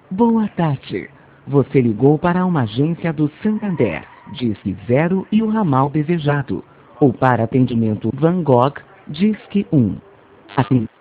Boa tarde. Você ligou para uma agência do Santander, Disque 0 e o ramal desejado. Ou para atendimento Van Gogh, Disque 1.